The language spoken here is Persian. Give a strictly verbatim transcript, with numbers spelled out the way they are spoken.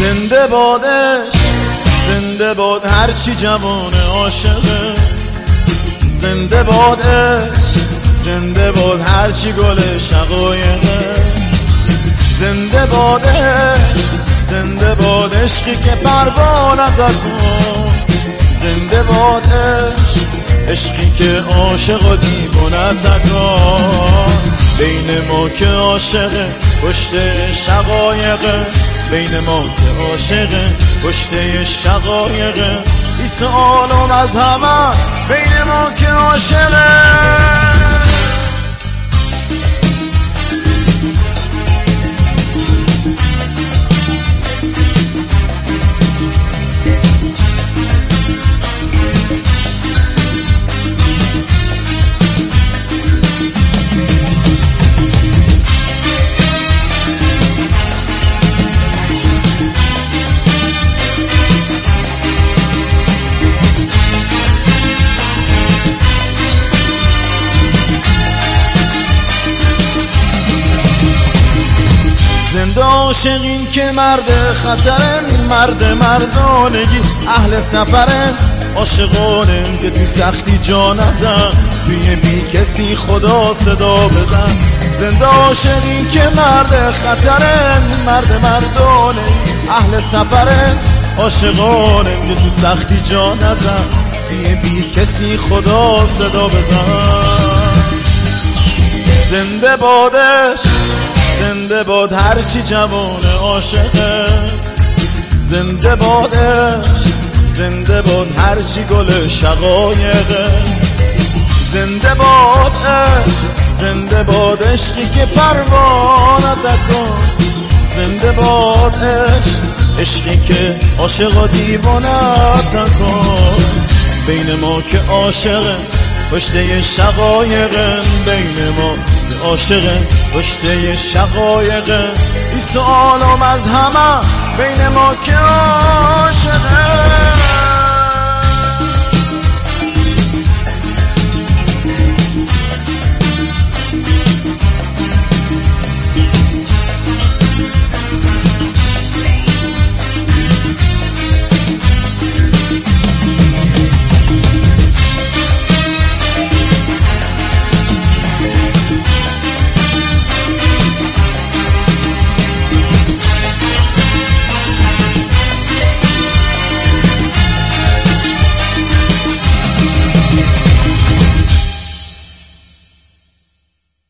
زنده بادش، زنده باد هرچی جوان عاشقه. زنده بادش، زنده باد هرچی گل شقایقه. زنده بادش، زنده باد عشقی که پروانه کن. زنده بادش، عشقی که عاشق و دیوانه کن. بین ما که عاشقه پشت شقایقه، بین ما که عاشقه پشت شقایقه. بیست عالم از همه بین ما که عاشقه. زنده عاشقین که مرد خطرن، مرد مردانگی اهل سفرن. عاشقانن که تو سختی جا نزن، توی بی کسی خدا صدا بزن. زنده عاشقین که مرد خطرن، مرد مردانگی اهل سفرن. عاشقانن که تو سختی جا نزن، توی بی کسی خدا صدا بزن. زنده بادش، زنده باد هرچی جوان عاشقه. زنده بادش، زنده باد هرچی گل شقایقه. زنده بادش، زنده باد عشقی که پروانه کن. زنده بادش، عشقی که عاشق و دیوانه کن. بین ما که عاشقه پشت شقایقه، بین ما عاشقه پشت شقایقه. بیست عالم از همه بین ما که عاشقه.